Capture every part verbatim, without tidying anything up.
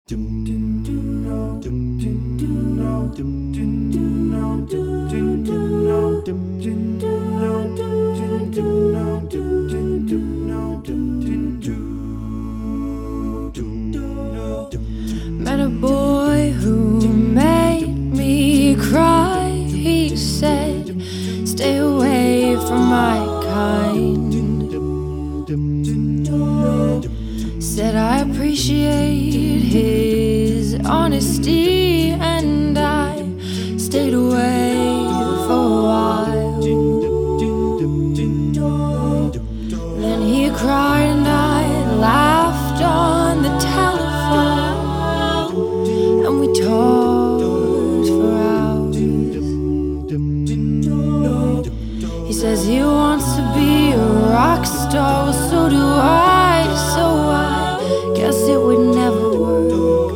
Met a boy who made me cry. He said, stay away from my kind. Said I appreciate his honesty, and I stayed away for a while. Then he cried and I laughed on the telephone, and we talked for hours. He says he wants to be a rock star, well, so do I, so I guess it would never work.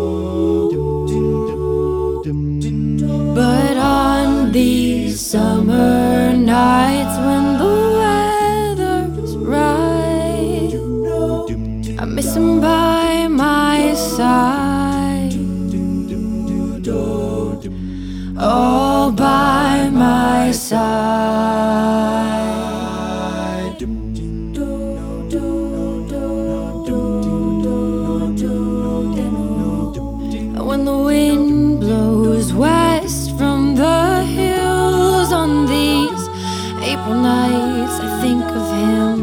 But on these summer nights when the weather's right, I miss him by my side, all by my side. When the wind blows west from the hills on these April nights, I think of him,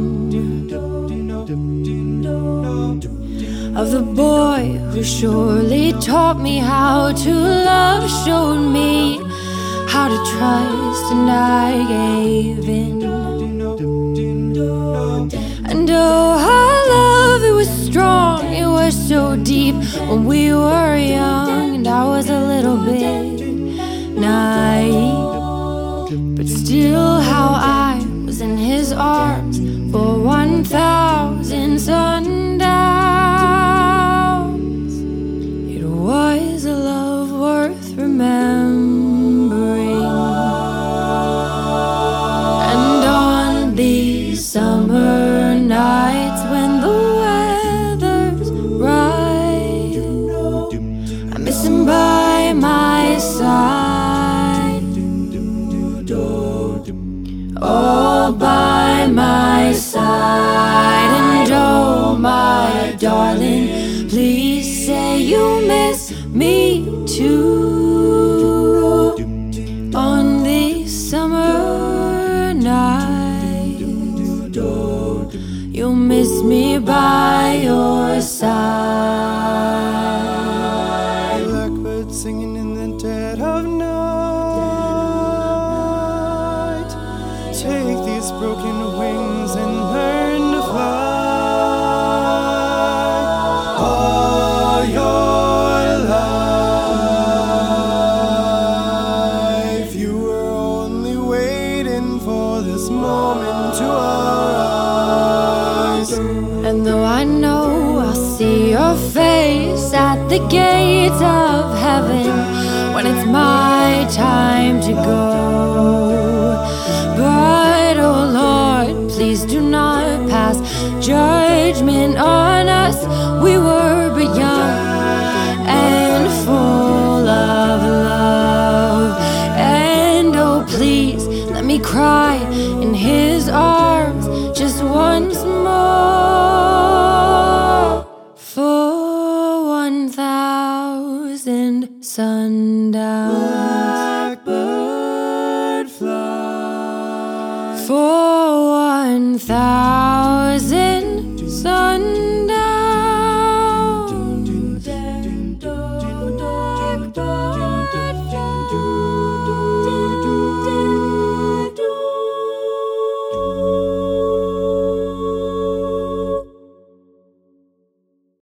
of the boy who surely taught me how to love, showed me how to trust, and I gave in. And oh, our love, it was strong, it was so deep when we were young, and I was a little bit naive. But still, how I was in his arms for one thousand sundowns. It was a love worth remembering. And on these summer nights when the weather's right, I miss him by my side, all by my side. And oh, my darling, please say you miss me too. On these summer nights, you'll miss me by your side. Blackbird singing in the dead of night. Take these broken wings and learn to fly. All your life, you were only waiting for this moment to arise. And though I know I'll see your face at the gates of heaven when it's my time to go, but oh Lord, please do not pass judgment on us. We were but young and full of love. And oh, please let me cry in his arms just once more, for one thousand sundowns, Blackbird fly, for one thousand sundowns.